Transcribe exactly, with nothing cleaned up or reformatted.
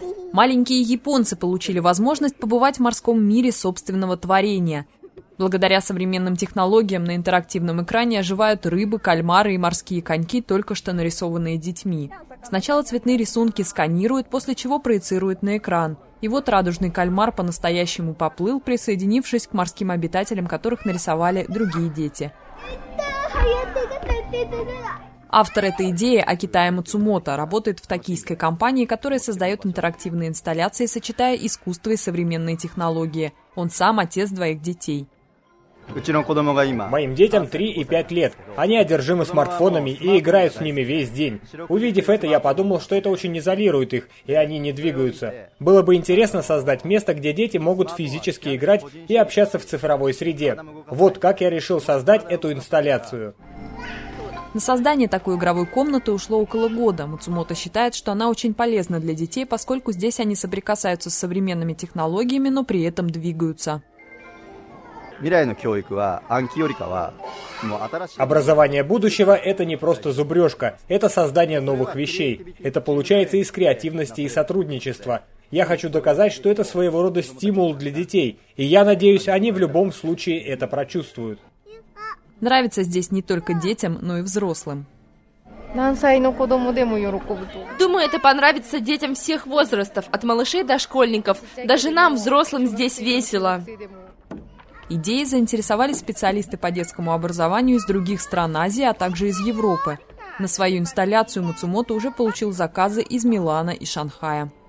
Маленькие японцы получили возможность побывать в морском мире собственного творения. Благодаря современным технологиям на интерактивном экране оживают рыбы, кальмары и морские коньки, только что нарисованные детьми. Сначала цветные рисунки сканируют, после чего проецируют на экран. И вот радужный кальмар по-настоящему поплыл, присоединившись к морским обитателям, которых нарисовали другие дети. Автор этой идеи Акитая Мацумото работает в токийской компании, которая создает интерактивные инсталляции, сочетая искусство и современные технологии. Он сам отец двоих детей. Моим детям три и пять лет. Они одержимы смартфонами и играют с ними весь день. Увидев это, я подумал, что это очень изолирует их, и они не двигаются. Было бы интересно создать место, где дети могут физически играть и общаться в цифровой среде. Вот как я решил создать эту инсталляцию. На создание такой игровой комнаты ушло около года. Мацумото считает, что она очень полезна для детей, поскольку здесь они соприкасаются с современными технологиями, но при этом двигаются. Образование будущего – это не просто зубрежка, это создание новых вещей. Это получается из креативности и сотрудничества. Я хочу доказать, что это своего рода стимул для детей, и я надеюсь, они в любом случае это прочувствуют. Нравится здесь не только детям, но и взрослым. Думаю, это понравится детям всех возрастов, от малышей до школьников. Даже нам, взрослым, здесь весело. Идеей заинтересовались специалисты по детскому образованию из других стран Азии, а также из Европы. На свою инсталляцию Мацумото уже получил заказы из Милана и Шанхая.